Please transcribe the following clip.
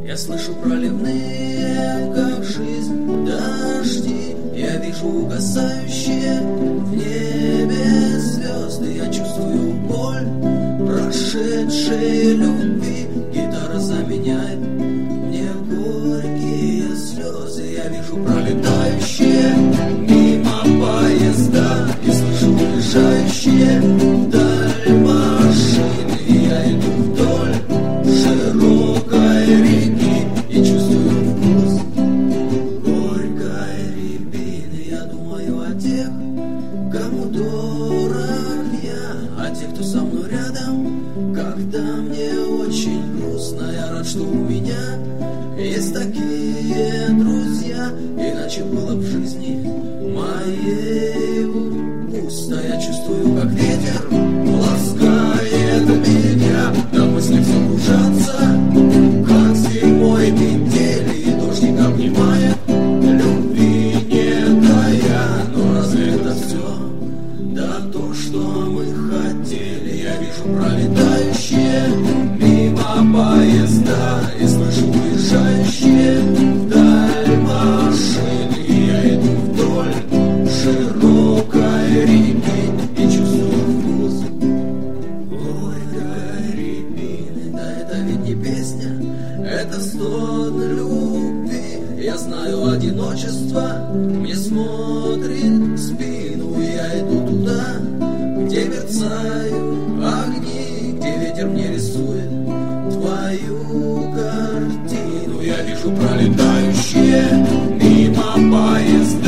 Я слышу проливные, как жизнь, дожди. Я вижу угасающие в небе звезды. Я чувствую боль прошедшей любви. Гитара заменяет мне горькие слезы. Я вижу пролетающие мимо поезда и слышу уезжающие вдаль машины. И я иду вдоль широкой реки и чувствую вкус горькой рябины. Я думаю о тех, кому дорог я, о тех, кто со мной рядом, когда мне очень грустно. Я рад, что у меня есть такие друзья, иначе было в жизни моей пусто. Я чувствую, как ветер ласкает меня, да мысли все кружатся, как зимой метели, и дождик обнимает, любви не тая. Но разве это все? Да то, что мы хотели. Я вижу пролетающие мимо поезда и слышу уезжающие вдаль машины. И я иду вдоль широкой реки и чувствую вкус горькой рябины. Да это ведь не песня, это стон любви. Я знаю, одиночество мне смотрит в спину. Я иду туда, где мерцают огни, где ветер мне рисует твою картину. Я вижу пролетающие мимо поезда